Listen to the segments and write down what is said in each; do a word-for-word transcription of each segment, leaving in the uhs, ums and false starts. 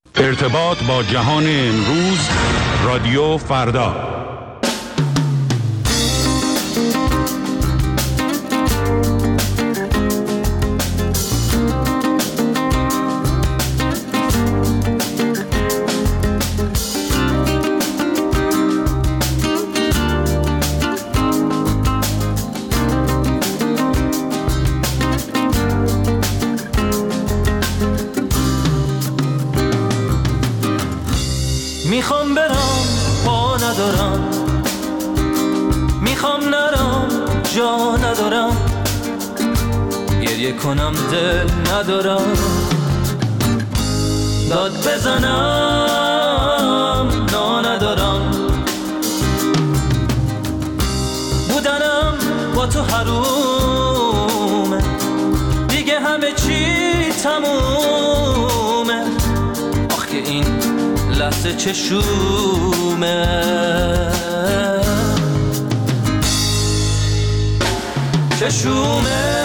ارتباط با جهان امروز، رادیو فردا. میخوام برم پا ندارم، میخوام نرم جا ندارم، گریه کنم دل ندارم، داد بزنم نا ندارم، بودنم با تو حرومه، دیگه همه چی تمومه، آخ که این لحظه چشومه، چشومه.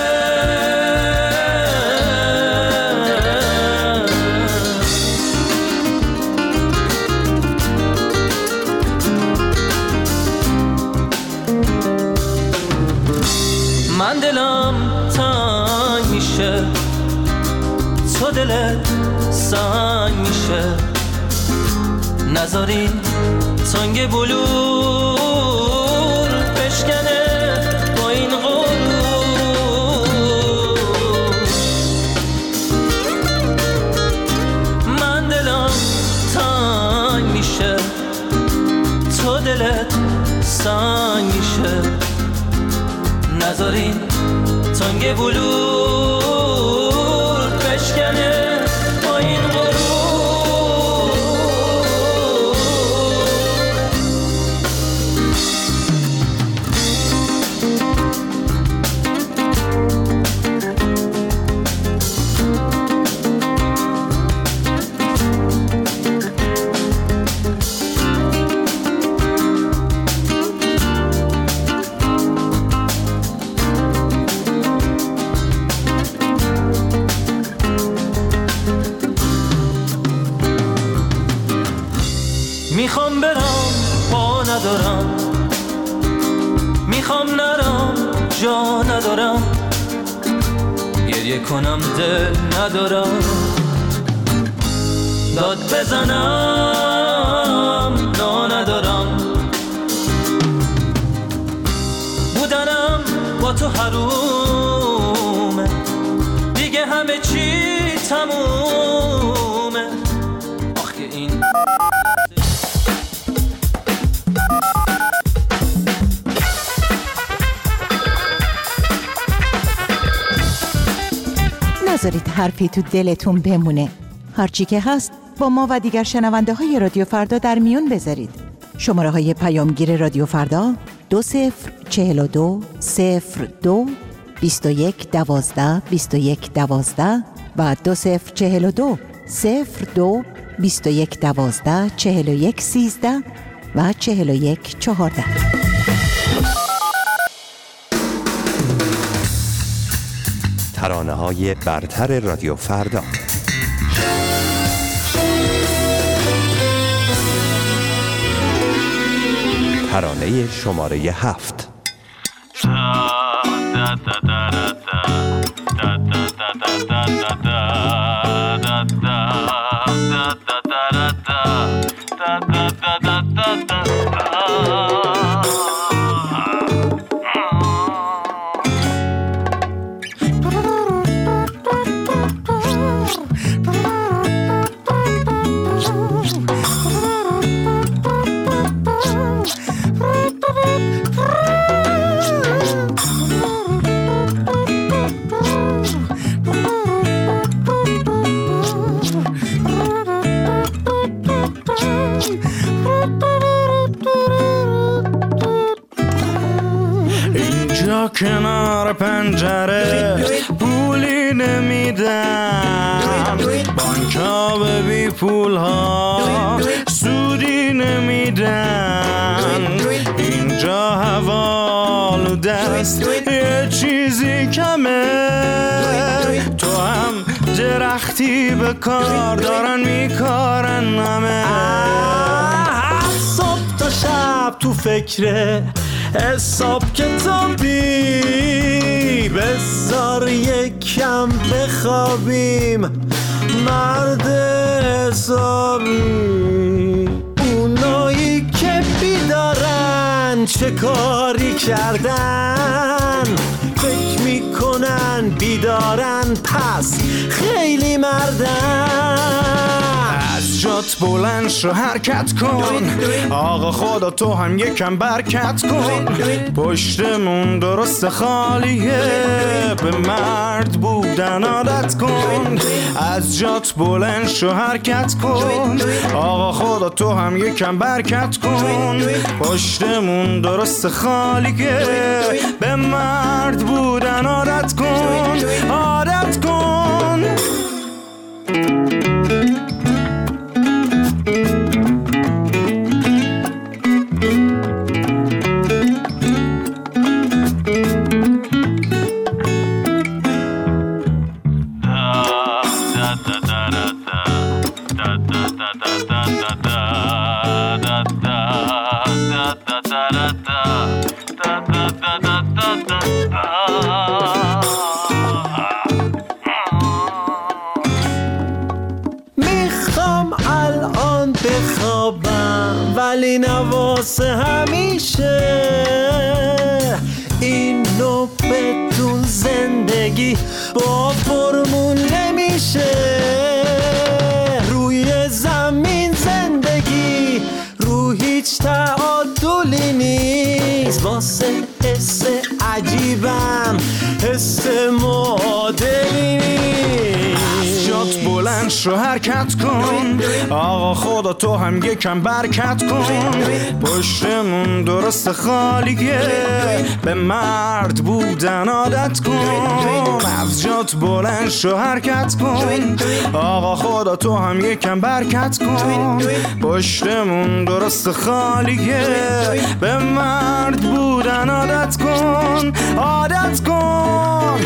من دلم تنگ میشه، تو دلت سنگ میشه، نذاری تنگ بلور بشکنه با این غرور. من دلم تنگ میشه، تو دلت سنگ میشه، نذاری تنگ بلور بشکنه با این غرور. میخوام برم پا ندارم، میخوام نرم جا ندارم، گریه کنم دل ندارم، داد بزنم نا ندارم، بودنم با تو حرومه، دیگه همه چی تمومه، آخ که این نذارید حرفی تو دلتون بمونه. هرچی که هست با ما و دیگر شنونده های رادیو فردا در میون بذارید. شماره های پیامگیر رادیو فردا دو صفر چهل و دو صفر دو بیست و یک دوازده بیست و یک دوازده و دو صفر چهل و دو صفر دو بیست و یک دوازده چهل و یک سیزده و چهل و یک چهارده. ترانه‌های برتر رادیو فردا. ترانه شماره هفت. کنار پنجره پولی نمیدن، بانک‌ها به بی پول‌ها سودی نمیدن، اینجا هوا آلوده است یه چیزی کمه، تو هم درختی رفتی به کار دارن میکارن همه. صبح تا شب تو فکره حساب کتابی، بذار یکم بخوابیم مرد حسابی. اونایی که بیدارن چه کاری کردن، فکر میکنن بیدارن پس خیلی مردن. از جات بلند شو حرکت کن، آقا خدا تو هم یکم برکت کن. پشتمون درست خالیه، به مرد بودن عادت کن. از جات بلند شو حرکت کن، آقا خدا تو هم یکم برکت کن. پشتمون درست خالیه، به مرد بودن عادت کن، عادت کن. میخوام الان بخوابم ولی نواسه همیشه، اینو بدون زندگی با فرمون نمیشه. روی زمین زندگی رو هیچ تعادلی نیست، واسه حس عجیبم حس معادلی نیست. از جات بلند شو حرکت کن، آقا خدا تو هم یکم برکت کن. پشتمون درست خالیه، به مرد بودن عادت کن. از جات بلند شو حرکت کن، آقا خدا تو هم یکم برکت کن. پشتمون درست خالیه، به مرد بودن عادت کن، عادت کن.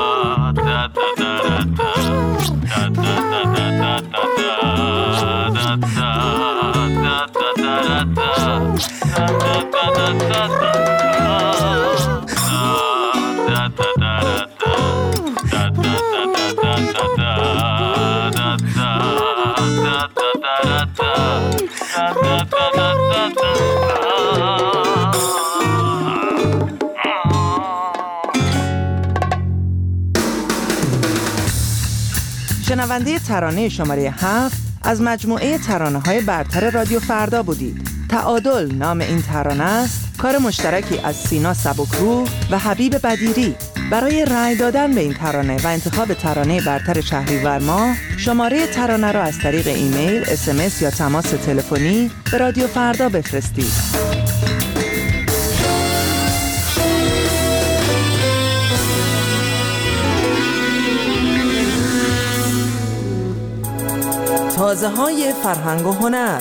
شنونده ترانه شماره هفت از مجموعه ترانه‌های برتر رادیو فردا بودید. تعادل نام این ترانه است، کار مشترکی از سینا سبکرو و حبیب بدیری. برای رأی دادن به این ترانه و انتخاب ترانه برتر شهریور ماه، شماره ترانه را از طریق ایمیل، اس ام اس یا تماس تلفنی به رادیو فردا بفرستید. تازه های فرهنگ و هنر.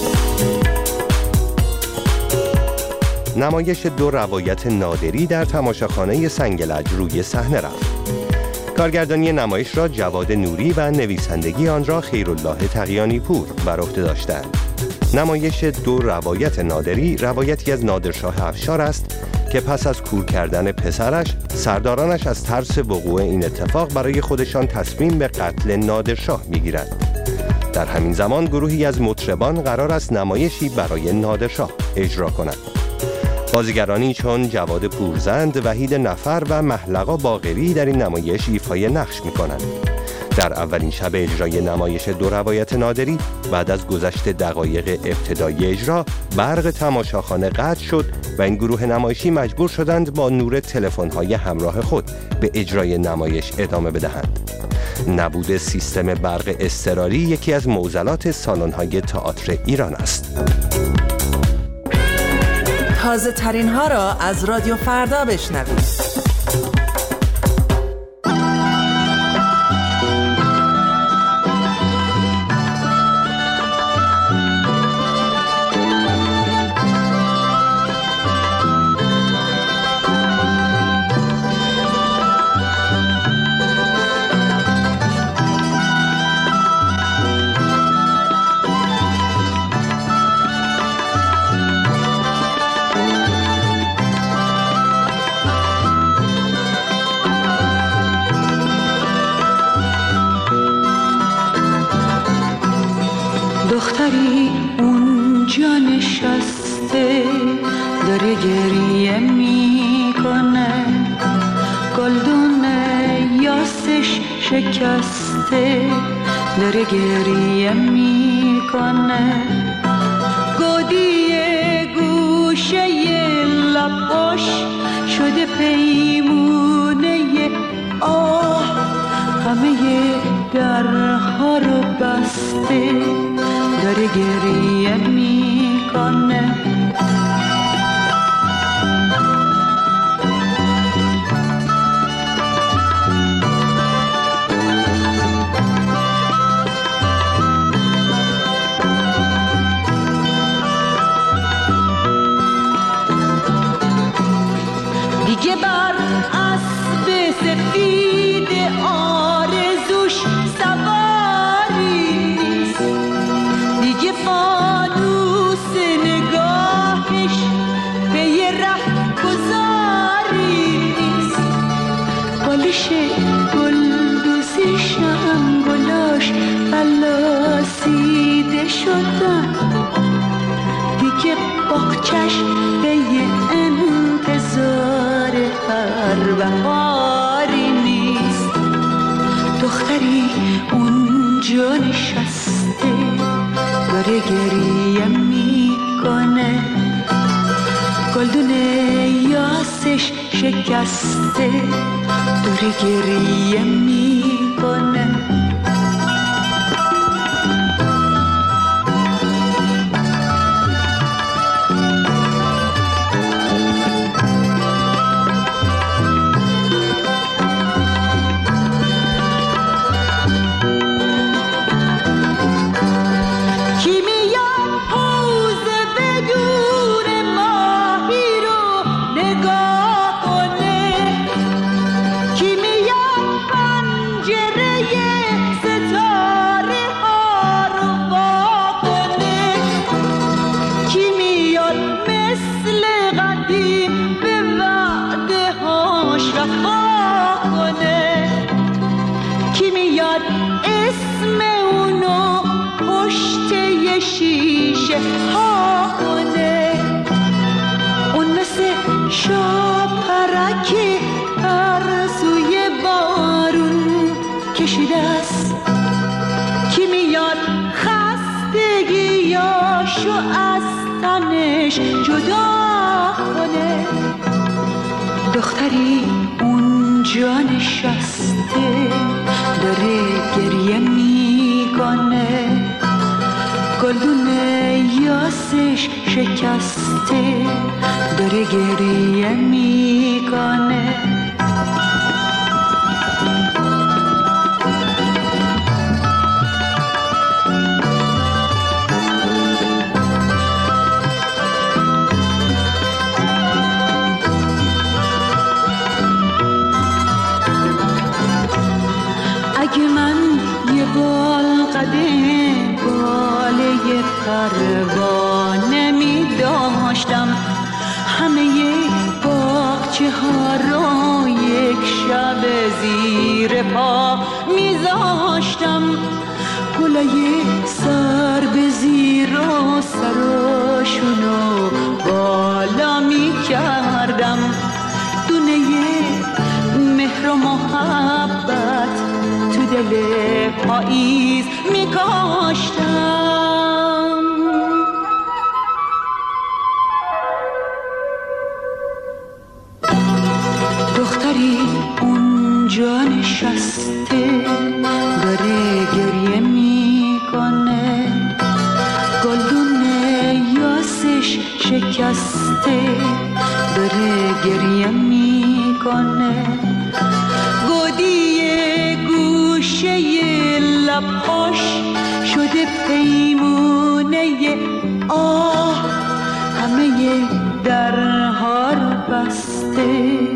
نمایش دو روایت نادری در تماشاخانه سنگلج روی صحنه رفت. کارگردانی نمایش را جواد نوری و نویسندگی آن را خیرالله تقیانی پور بر عهده داشتند. نمایش دو روایت نادری روایتی از نادرشاه افشار است که پس از کور کردن پسرش، سردارانش از ترس وقوع این اتفاق برای خودشان تصمیم به قتل نادرشاه می‌گیرند. در همین زمان گروهی از مطربان قرار است نمایشی برای نادرشاه اجرا کنند. بازیگرانی چون جواد پورزند، وحید نفر و محلقا باقری در این نمایش ایفای نقش می‌کنند. در اولین شب اجرای نمایش دو روایت نادری، بعد از گذشت دقایق ابتدایی اجرا، برق تماشاخانه قطع شد و این گروه نمایشی مجبور شدند با نور تلفن‌های همراه خود به اجرای نمایش ادامه بدهند. نبود سیستم برق اضطراری یکی از معضلات سالن‌های تئاتر ایران است. تازه ترین ها را از رادیو فردا بشنوید. دختری اونجا نشسته داره گریه میکنه، گلدون یاسش شکسته داره گریه میکنه، گودی گوشه لباش شده پیمونه آه، همه درها رو بسته داره گریه میکنه. دیگه بر اسب سفید آرزوش سواری نیست، دیگه فانوس نگاهش به یه ره گذاری نیست، بالش گلدوزش هم گلاش فلاسیده شدن، دیگه باغچش به یه انتظار هر بهاری نیست. دختری اونجا نشسته داره گریه میکنه، گلدون یاسش شکسته داره گریه میکنه. جدا کنه. دختری اونجا نشسته داره گریه میکنه، گلدون یاسش شکسته داره گریه میکنه. اگه من یه بال قده باله پروانه می داشتم، همه باغچه ها رو یک شب زیر پا می زاشتم، گلای سر به زیر و سراشونو بالا می کردم، دونه مهر و محبت تو دل پاییز می کاشتم. دختری اونجا نشسته داره گریه میکنه، گلدون یاسش شکسته داره گریه میکنه، گودی گوشه لباش شده پیمونه آه، همه درها رو بسته